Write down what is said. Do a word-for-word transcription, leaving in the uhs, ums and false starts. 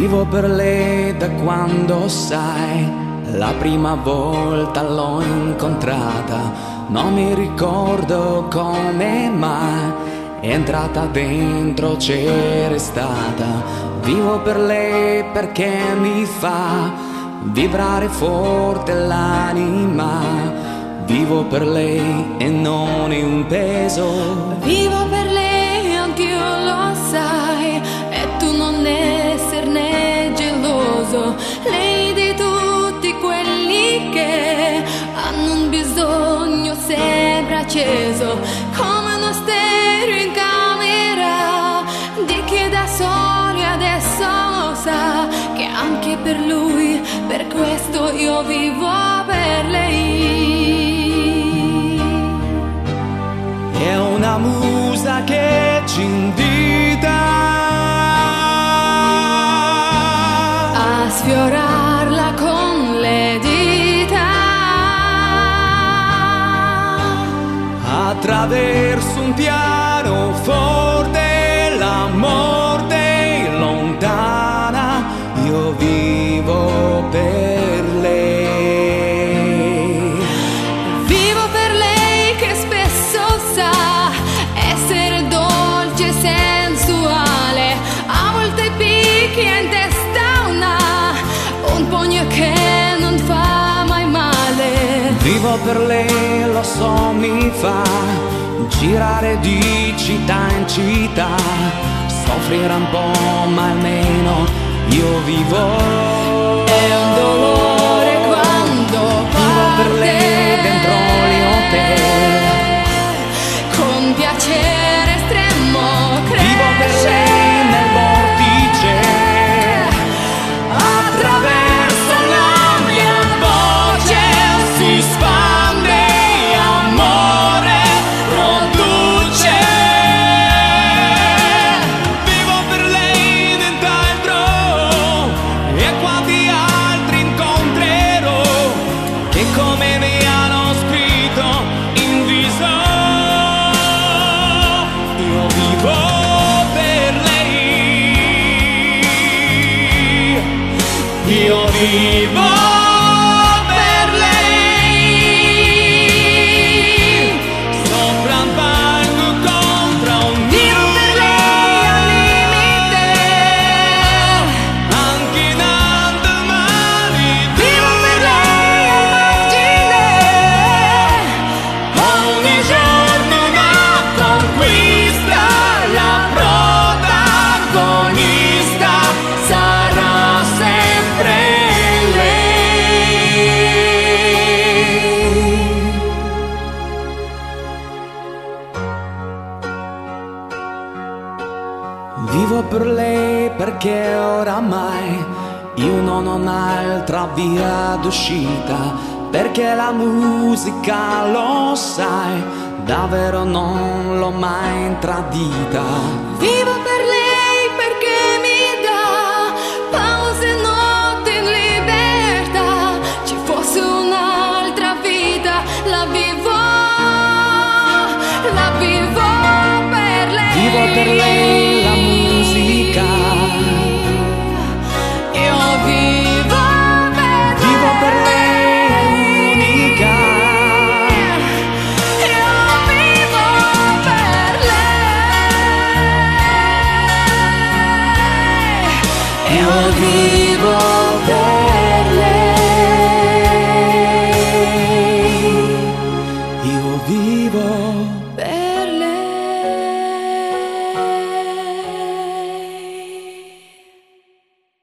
Vivo per lei da quando, sai, la prima volta l'ho incontrata. Non mi ricordo come mai è entrata dentro, c'era stata. Vivo per lei perché mi fa vibrare forte l'anima. Vivo per lei e non è un peso. Vivo per lei, anch'io lo sai, e tu non esserne geloso. Lei di tutti quelli che hanno un bisogno sempre acceso, come uno stereo in camera di chi da soli adesso sa che anche per lui, per questo io vivo per lei. È una musa che ci invita a sfiorarla con le dita attraverso un pianoforte. La morte è lontana, io vivo per lei. Vivo per lei che spesso sa essere dolce e sensuale, a volte picchi in testa una, un pugno che non fa mai male. Vivo per lei, lo so, mi fa girare di città in città, soffrire un po' ma almeno io vivo. È un dolore quando Vivo per parte lei dentro gli hotel, con piacere estremo cresce. vivo per lei nel vortice, attraverso la mia voce si spande amore, produce. Vivo per lei nient'altro, e quanti altri incontrerò che come me hanno scritto in viso. Io vivo per lei, io vivo per lei, sopra un palco contro un Vivo per lei al limite, anche in alto mare. vivo per lei al margine, Ogni giorno una conquista, la protagonista sarà sempre lei. Vivo per lei perché oramai io non ho un'altra via d'uscita, perché la musica, lo sai, davvero non l'ho mai tradita. vivo per lei perché mi dà pause e notti in libertà. Ci fosse un'altra vita, la vivo, la vivo per lei. Vivo per lei la musica, Io vivo per vivo per lei è unica. Io vivo per lei. Io vivo per